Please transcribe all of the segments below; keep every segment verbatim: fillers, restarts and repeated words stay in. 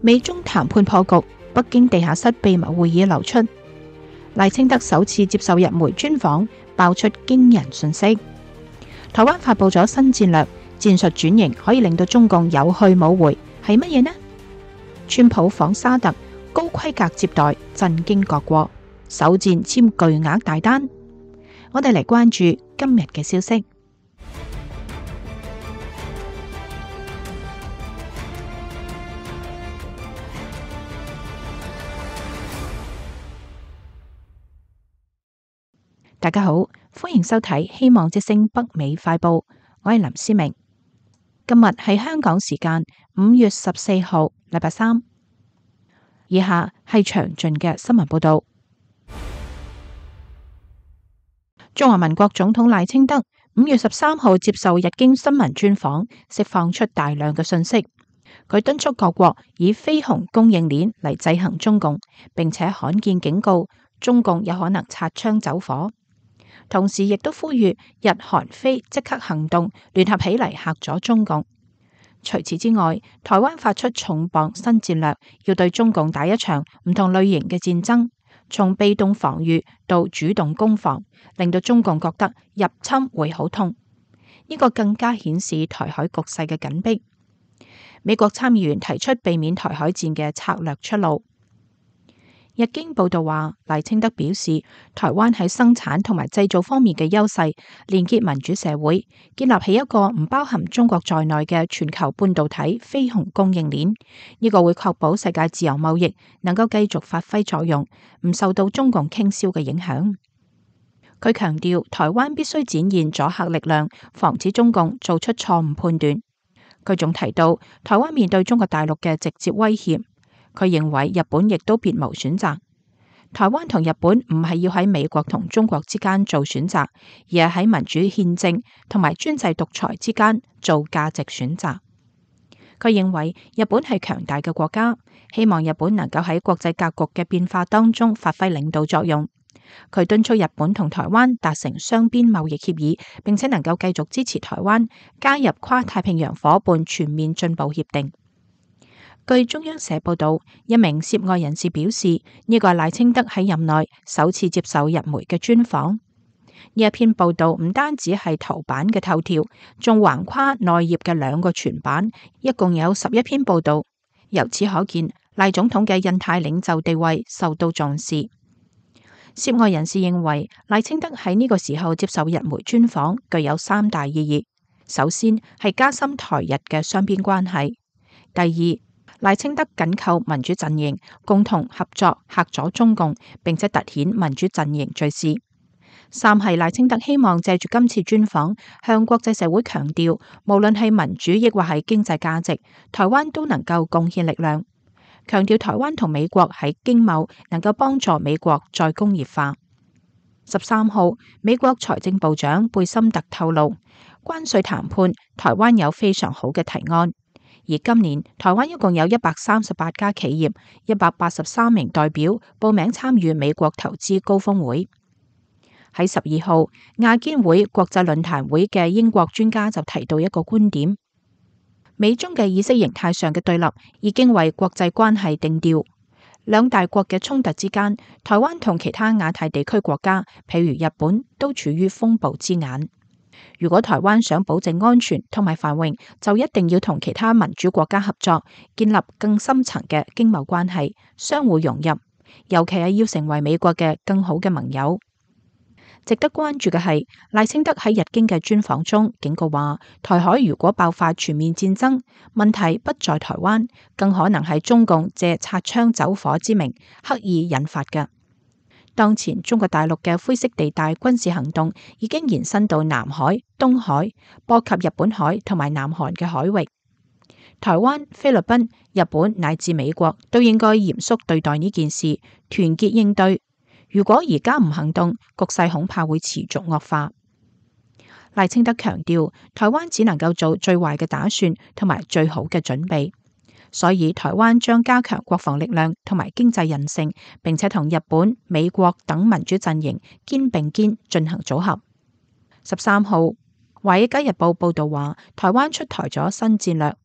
美中談判破局，北京地下室秘密會議流出，賴清德首次接受日媒專訪，爆出驚人訊息。台灣發佈咗新戰略，戰術轉型可以令到中共有去冇回，係乜嘢呢？川普訪沙特，高規格接待，震驚各國，首戰簽巨額大單。我哋嚟關注今日嘅消息。大家好，歡迎收睇希望之聲北美快報，我係林思明。今日係香港時間五月十四號，禮拜三。以下係詳盡嘅新聞報道。中華民國總統賴清德五月十三號接受日經新聞專訪，釋放出大量嘅信息。佢敦促各國以非紅供應鏈嚟制衡中共，並且罕見警告中共有可能擦槍走火。同時亦都呼籲日韓菲即刻行動，聯合起嚟嚇咗中共。除此之外，台灣發出重磅新戰略，要對中共打一場唔同類型嘅戰爭，從被動防禦到主動攻防，令到中共覺得入侵會好痛。呢個更加顯示台海局勢嘅緊迫。美國參議員提出避免台海戰嘅策略出路。日經報道話，賴清德表示，台灣喺生產同埋製造方面嘅優勢，連結民主社會，建立起一個唔包含中國在內嘅全球半導體非紅供應鏈。呢個會確保世界自由貿易能夠繼續發揮作用，唔受到中共傾銷嘅影響。佢強調，台灣必須展現阻嚇力量，防止中共做出錯誤判斷。佢仲提到，台灣面對中國大陸嘅直接威脅。佢認為日本亦都別無選擇。台灣同日本唔係要喺美國同中國之間做選擇，而係喺民主憲政同埋專制獨裁之間做價值選擇。佢認為日本係強大嘅國家，希望日本能夠喺國際格局嘅變化當中發揮領導作用。佢敦促日本同台灣達成雙邊貿易協議，並且能夠繼續支持台灣加入跨太平洋夥伴全面進步協定。據中央社報道，一名涉外人士表示，呢個係賴清德喺任內首次接受日媒嘅專訪。呢一篇報道唔單止係頭版嘅頭條，仲橫跨內頁嘅兩個全版，一共有十一篇報道。由此可見，賴總統嘅印太領袖地位受到重視。涉外人士認為，賴清德喺呢個時候接受日媒專訪，具有三大意義。首先係加深台日嘅雙邊關係；第二，賴清德緊扣民主陣營，共同合作嚇阻中共，並且凸顯民主陣營敘事。三係賴清德希望借住今次專訪，向國際社會強調，無論係民主亦或係經濟價值，台灣都能夠貢獻力量。強調台灣同美國喺經貿能夠幫助美國再工業化。十三號，美國財政部長貝森特透露，關稅談判台灣有非常好嘅提案。而今年台灣一共有一百三十八家企業，一百八十三名代表報名參與美國投資高峰會。喺十二號，亞堅會國際論壇會嘅英國專家就提到一個觀點：美中嘅意識形態上嘅對立已經為國際關係定調。兩大國嘅衝突之間，台灣同其他亞太地區國家，譬如日本，都處於風暴之眼。如果台灣想保證安全同埋繁榮，就一定要同其他民主國家合作，建立更深層嘅經貿關係，相互融入，尤其係要成為美國嘅更好嘅盟友。值得關注嘅係，賴清德喺日經嘅專訪中警告話，台海如果爆發全面戰爭，問題不在台灣，更可能係中共借擦槍走火之名刻意引發嘅。當前中國大陸嘅灰色地帶軍事行動已經延伸到南海、東海，波及日本海同埋南韓嘅海域。台灣、菲律賓、日本乃至美國都應該嚴肅對待呢件事，團結應對。如果而家唔行動，局勢恐怕會持續惡化。賴清德強調，台灣只能夠做最壞嘅打算同埋最好嘅準備。所以台灣將加強國防力量同埋經濟韌性，並且同日本、美國等民主陣營肩並肩進行組合。十三號，華爾街日報報道話，台灣出台咗新戰略。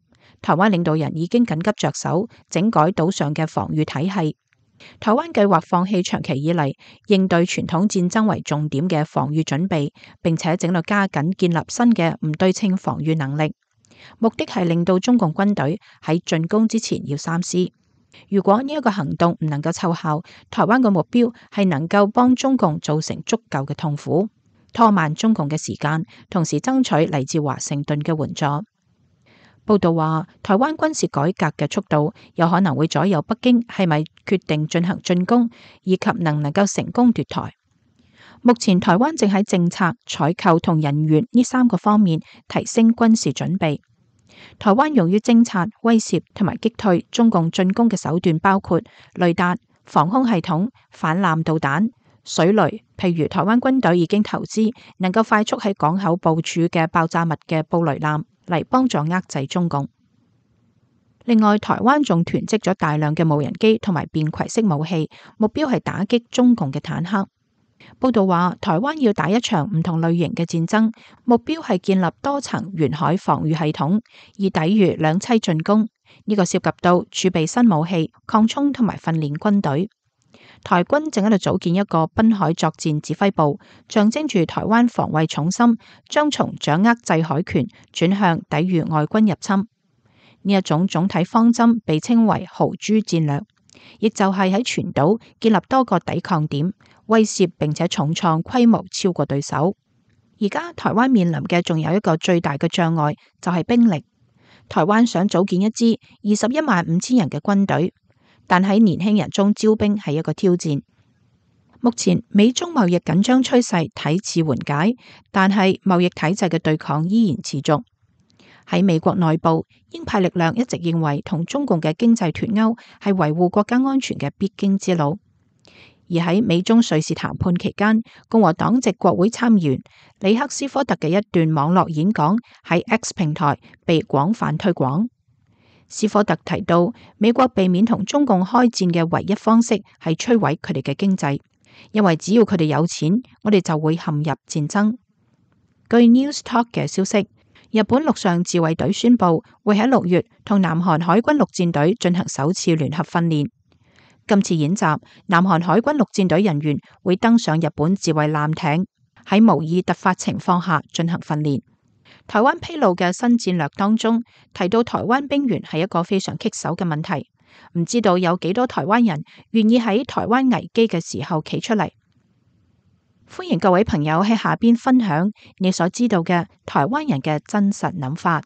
台灣領導人已經緊急着手整改島上嘅防禦體系。台灣計劃放棄長期以嚟應對傳統戰爭為重點嘅防禦準備，並且整律加緊建立新嘅唔對稱防禦能力，目的係令到中共軍隊喺進攻之前要三思。如果呢一個行動唔能夠奏效，台灣嘅目標係能夠幫中共造成足夠嘅痛苦，拖慢中共嘅時間，同時爭取嚟自華盛頓嘅援助。報道話，台灣軍事改革嘅速度有可能會左右北京係咪決定進行進攻，以及能唔能夠成功奪台。目前台灣正喺政策、採購同人員呢三個方面提升軍事準備。台灣用於偵察、威懾同埋擊退中共進攻嘅手段包括雷達、防空系統、反艦導彈、水雷。譬如台灣軍隊已經投資能夠快速喺港口部署嘅爆炸物嘅布雷艦嚟幫助遏制中共。另外，台灣仲囤積咗大量嘅無人機同埋便攜式武器，目標係打擊中共嘅坦克。報道話，台灣要打一場唔同類型嘅戰爭，目標係建立多層沿海防禦系統，以抵禦兩棲進攻。呢、這個涉及到儲備新武器、擴充同埋訓練軍隊。台軍正喺度組建一個濱海作戰指揮部，象徵住台灣防衛重心將從掌握制海權轉向抵禦外軍入侵。呢一種總體方針被稱為豪豬戰略，亦就係喺全島建立多個抵抗點，威懾並且重創規模超過對手。而家台灣面臨嘅仲有一個最大嘅障礙，就係兵力。台灣想組建一支二十一萬五千人嘅軍隊，但喺年輕人中招兵係一個挑戰。目前美中貿易緊張趨勢睇似緩解，但係貿易體制嘅對抗依然持續。喺美國內部，鷹派力量一直認為同中共嘅經濟脫鈎係維護國家安全嘅必經之路。而喺美中瑞士談判期間，共和黨籍國會參議員里克斯科特嘅一段網絡演講喺 X 平台被廣泛推廣。斯科特提到，美國避免同中共開戰嘅唯一方式係摧毀佢哋嘅經濟，因為只要佢哋有錢，我哋就會陷入戰爭。據 News Talk 嘅消息，日本陸上自衛隊宣布會喺六月同南韓海軍陸戰隊進行首次聯合訓練。今次演習，南韓海軍陸戰隊人員會登上日本自衛艦艇，喺模擬突發情況下進行訓練。台灣披露嘅新戰略當中提到，台灣兵員係一個非常棘手嘅問題，唔知道有幾多台灣人願意喺台灣危機嘅時候企出嚟。歡迎各位朋友喺下邊分享你所知道嘅台灣人嘅真實諗法。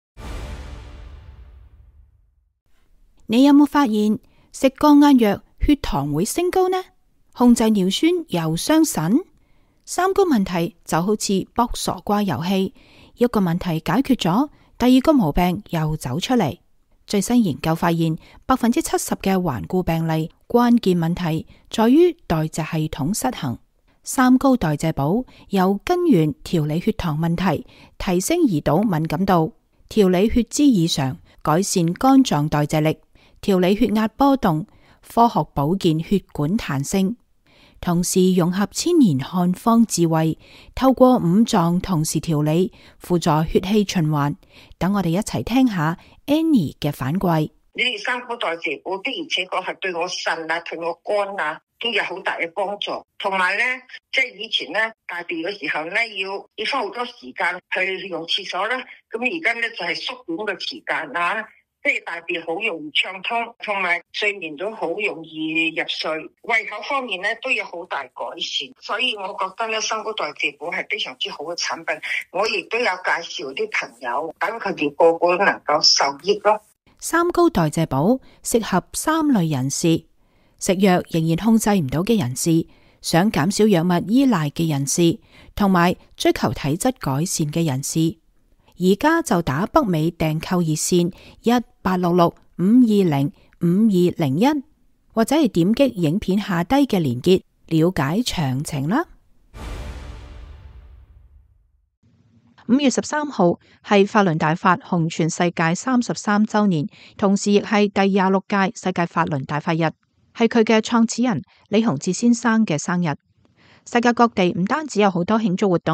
你有冇發現食降壓藥血糖會升高呢？控制尿酸又傷腎？三高問題就好似卜傻瓜遊戲，一個問題解決咗，第二個毛病又走出嚟。最新研究發現，百分之七十嘅頑固病例關鍵問題在於代謝系統失衡。三高代謝寶由根源調理血糖問題，提升胰島敏感度，調理血脂異常，改善肝臟代謝力，調理血壓波動，科學保健血管彈性，同時融合千年漢方智慧，透過五臟同時調理，輔助血氣循環。等我哋一齊聽下 Annie 嘅反饋。 你哋三高代謝寶的而且確係對我腎啊、對我肝啊都有好大嘅幫助。同埋咧，即係以前咧大便嘅時候咧，要要花好多時間去用廁所啦。咁而家咧就係縮短個時間啊，即係大便好容易暢通，同埋睡眠都好容易入睡。胃口方面咧都有好大改善，所以我覺得咧三高代謝寶係非常之好嘅產品。我亦都有介紹啲朋友，等佢哋個個都能夠受益咯。 三高代謝寶適合三類人士：食藥仍然控制唔到嘅人士，想減少藥物依賴嘅人士，同埋追求體質改善嘅人士。而家就打北美訂購熱線一八六六五二零五二零一，或者係點擊影片下低嘅連結了解詳情啦。五月十三號係法輪大法紅傳世界三十三周年，同時亦係第廿六屆世界法輪大法日，係佢嘅創始人李洪志先生嘅生日。世界各地唔單止有好多慶祝活動，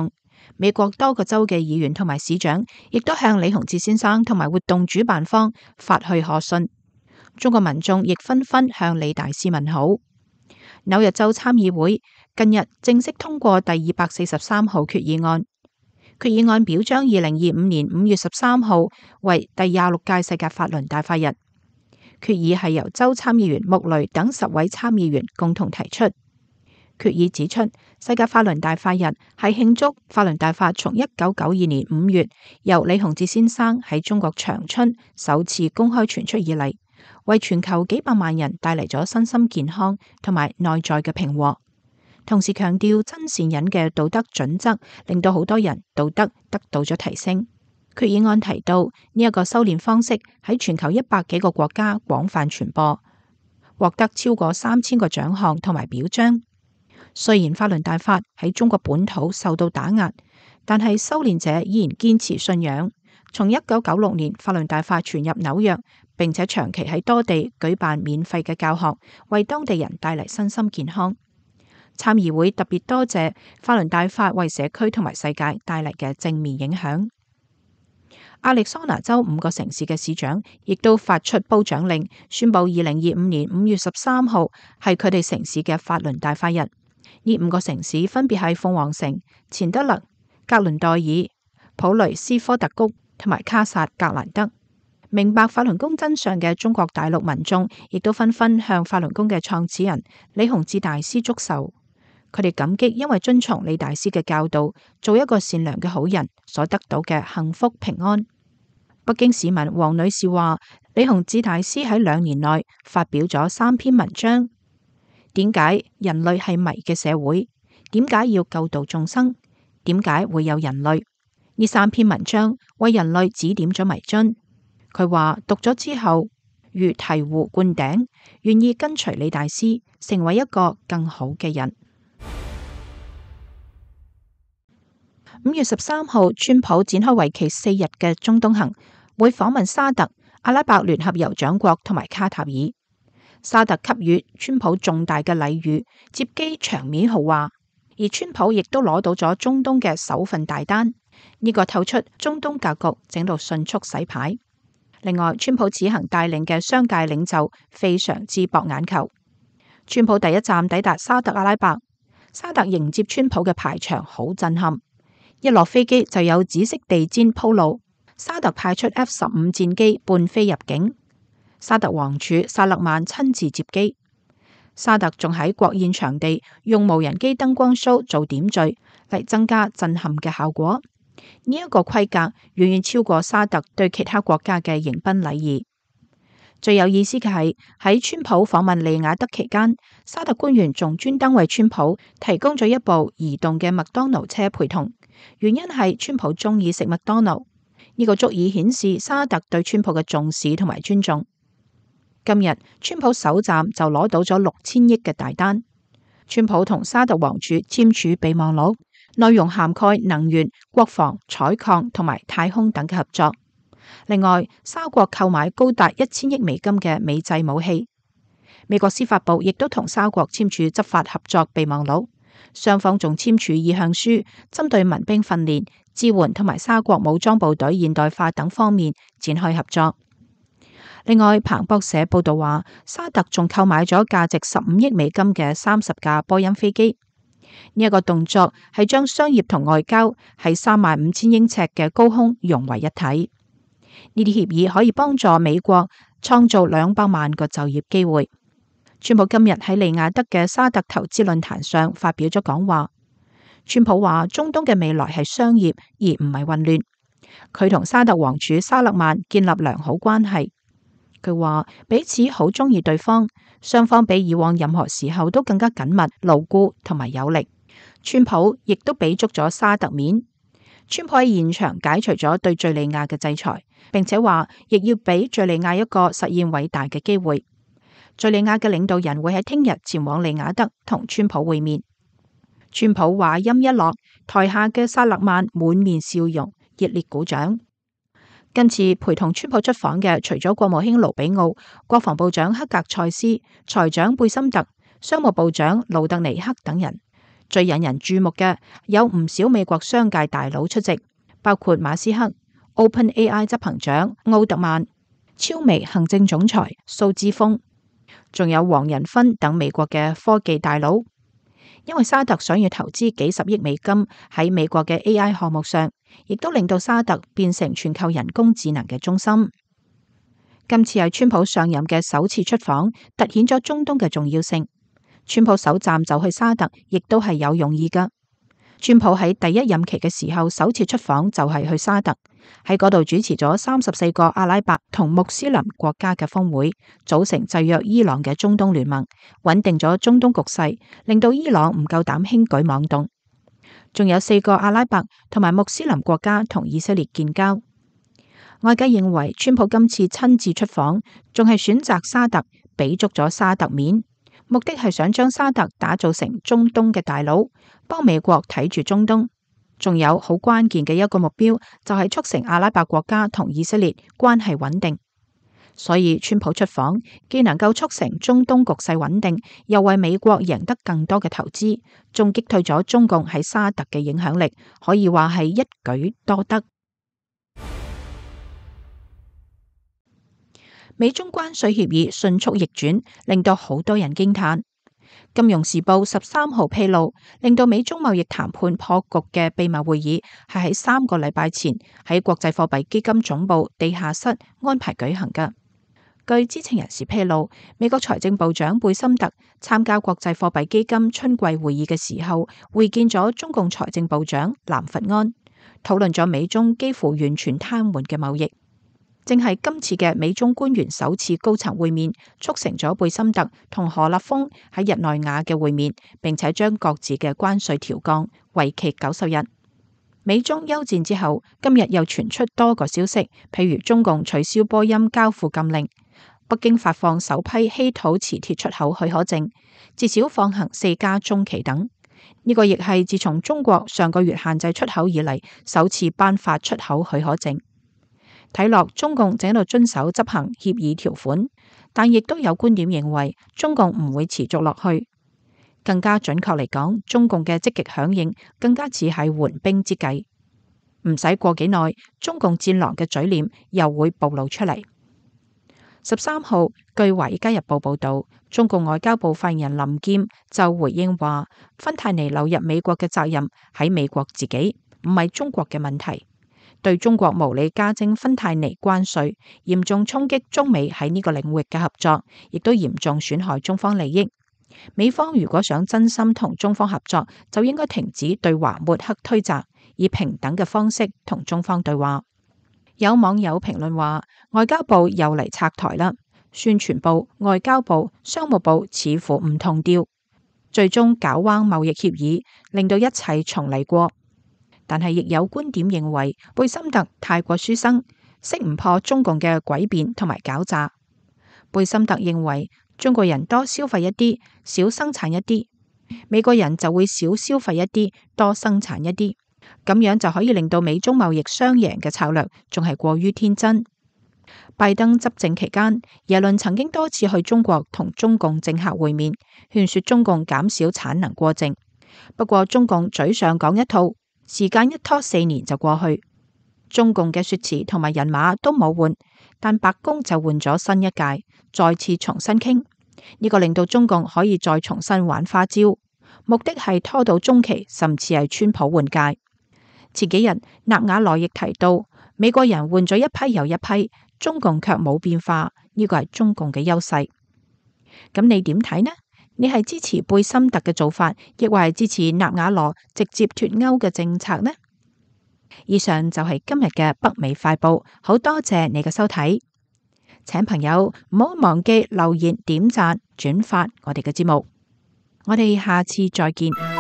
美國多個州嘅議員同埋市長亦都向李洪志先生同埋活動主辦方發去賀信。中國民眾亦紛紛向李大師問好。紐約州參議會近日正式通過第二百四十三號決議案，決議案表彰二零二五年五月十三號為第廿六屆世界法輪大法日。決議係由州參議員穆雷等十位參議員共同提出。決議指出，世界法輪大法日係慶祝法輪大法從一九九二年五月由李洪志先生喺中國長春首次公開傳出以嚟，為全球幾百萬人帶嚟咗身心健康同埋內在嘅平和。同時強調真善忍嘅道德準則，令到好多人道德得到咗提升。決議案提到呢一個修煉方式喺全球一百幾個國家廣泛傳播，獲得超過三千個獎項同埋表彰。雖然法輪大法喺中國本土受到打壓，但係修煉者依然堅持信仰。從一九九六年法輪大法傳入紐約，並且長期喺多地舉辦免費嘅教學，為當地人帶嚟身心健康。參議會特別多謝法輪大法為社區同埋世界帶嚟嘅正面影響。亞利桑那州五個城市嘅市長亦都發出褒獎令，宣布二零二五年五月十三號係佢哋城市嘅法輪大法日。呢五個城市分別係鳳凰城、錢德勒、格倫代爾、普雷斯科特谷同埋卡薩格蘭德。明白法輪功真相嘅中國大陸民眾亦都紛紛向法輪功嘅創始人李洪志大師祝壽。佢哋感激因為遵從李大師嘅教導，做一個善良嘅好人所得到嘅幸福平安。北京市民黃女士話：李洪志大師喺兩年內發表咗三篇文章。點解人類係迷嘅社會？點解要救度眾生？點解會有人類？呢三篇文章為人類指點咗迷津。佢話讀咗之後如醍醐灌頂，願意跟隨李大師，成為一個更好嘅人。五月十三號，川普展開為期四日嘅中東行，會訪問沙特、阿拉伯聯合酋長國同埋卡塔爾。沙特給予川普重大嘅禮遇，接機場面豪華，而川普亦都攞到咗中東嘅首份大單。呢、這個透出中東格局整到迅速洗牌。另外，川普此行帶領嘅商界領袖非常之博眼球。川普第一站抵達沙特阿拉伯，沙特迎接川普嘅排場好震撼。一落飛機就有紫色地氈鋪路，沙特派出 F 十五戰機伴飛入境，沙特王儲薩勒曼親自接機。沙特仲喺國宴場地用無人機燈光 show 做點綴嚟增加震撼嘅效果。呢、這、一個規格遠遠超過沙特對其他國家嘅迎賓禮儀。最有意思嘅係喺川普訪問利雅得期間，沙特官員仲專登為川普提供咗一部移動嘅麥當勞車陪同。原因係川普中意食麥當勞，呢、這個足以顯示沙特對川普嘅重視同埋尊重。今日川普首站就攞到咗六千億嘅大單，川普同沙特王儲簽署備忘錄，內容涵蓋能源、國防、採礦同埋太空等嘅合作。另外，沙國購買高達一千億美金嘅美製武器。美國司法部亦都同沙國簽署執法合作備忘錄。雙方仲簽署意向書，針對民兵訓練、支援同埋沙國武裝部隊現代化等方面展開合作。另外，彭博社報道話，沙特仲購買咗價值十五億美金嘅三十架波音飛機。呢、這、一個動作係將商業同外交喺三萬五千英尺嘅高空融為一體。呢啲協議可以幫助美國創造兩百萬個就業機會。川普今日喺利雅得嘅沙特投資論壇上發表咗講話。川普話中東嘅未來係商業而唔係混亂。佢同沙特王儲沙勒曼建立良好關係。佢話彼此好中意對方，雙方比以往任何時候都更加緊密、牢固同埋有力。川普亦都俾足咗沙特面。川普喺現場解除咗對敘利亞嘅制裁，並且話亦要俾敘利亞一個實現偉大嘅機會。敘利亞嘅領導人會喺聽日前往利雅得同川普會面。川普話音一落，台下嘅薩勒曼滿面笑容，熱烈鼓掌。今次陪同川普出訪嘅，除咗國務卿盧比奧、國防部長克格塞斯、財長貝森特、商務部長盧特尼克等人， 最引人注目嘅有唔少美國商界大佬出席，包括馬斯克、OpenAI 執行長奧特曼、超微行政總裁蘇姿豐，仲有黃仁勳等美國嘅科技大佬。因為沙特想要投資幾十億美金喺美國嘅 A I 項目上，亦都令到沙特變成全球人工智能嘅中心。今次係川普上任嘅首次出訪，凸顯咗中東嘅重要性。川普首站就去沙特，亦都係有用意噶。川普喺第一任期嘅時候，首次出訪就係去沙特，喺嗰度主持咗三十四個阿拉伯同穆斯林國家嘅峰會，組成制約伊朗嘅中東聯盟，穩定咗中東局勢，令到伊朗唔夠膽輕舉妄動。仲有四個阿拉伯同埋穆斯林國家同以色列建交。外界認為川普今次親自出訪，仲係選擇沙特，俾足咗沙特面。目的係想將沙特打造成中東嘅大佬，幫美國睇住中東。仲有好關鍵嘅一個目標，就係促成阿拉伯國家同以色列關係穩定。所以川普出訪，既能夠促成中東局勢穩定，又為美國贏得更多嘅投資，仲擊退咗中共喺沙特嘅影響力，可以話係一舉多得。美中關稅協議迅速逆轉，令到好多人驚嘆。金融時報十三號披露，令到美中貿易談判破局嘅秘密會議係喺三個禮拜前喺國際貨幣基金總部地下室安排舉行㗎。據知情人士披露，美國財政部長貝森特參加國際貨幣基金春季會議嘅時候，會見咗中共財政部長藍佛安，討論咗美中幾乎完全癱瘓嘅貿易。正係今次嘅美中官員首次高層會面，促成咗貝森特同何立峰喺日內瓦嘅會面，並且將各自嘅關稅調降，為期九十日。美中休戰之後，今日又傳出多個消息，譬如中共取消波音交付禁令，北京發放首批稀土磁鐵出口許可證，至少放行四家中企等。呢個亦係自從中國上個月限制出口以嚟，首次頒發出口許可證。睇落中共正喺度遵守執行協議條款，但亦都有觀點認為中共唔會持續落去。更加準確嚟講，中共嘅積極響應更加似係緩兵之計。唔使過幾耐，中共戰狼嘅嘴臉又會暴露出嚟。十三號，據《華爾街日報》報道，中共外交部發言人林劍就回應話，芬太尼流入美國嘅責任喺美國自己，唔係中國嘅問題。對中國無理加徵芬太尼關稅，嚴重衝擊中美喺呢個領域嘅合作，亦都嚴重損害中方利益。美方如果想真心同中方合作，就應該停止對華抹黑推責，以平等嘅方式同中方對話。有網友評論話，外交部又嚟拆台啦，宣傳部、外交部、商務部似乎唔同調，最終搞彎貿易協議，令到一切重嚟過。但係亦有觀點認為，貝森特太過書生，識唔破中共嘅詭辯同埋狡詐。貝森特認為，中國人多消費一啲，少生產一啲；美國人就會少消費一啲，多生產一啲，咁樣就可以令到美中貿易雙贏嘅策略，仲係過於天真。拜登執政期間，耶倫曾經多次去中國同中共政客會面，勸說中共減少產能過剩。不過中共嘴上講一套，時間一拖四年就過去，中共嘅說辭同埋人馬都冇換，但白宮就換咗新一屆，再次重新傾。呢個令到中共可以再重新玩花招，目的係拖到中期，甚至係川普換屆。前幾日納瓦羅亦提到，美國人換咗一批又一批，中共卻冇變化，呢個係中共嘅優勢。咁你點睇呢？你係支持貝森特嘅做法，亦或係支持納瓦羅直接脫歐嘅政策呢？以上就係今日嘅北美快報，好多謝你嘅收睇，請朋友唔好忘記留言、點讚、轉發我哋嘅節目，我哋下次再見。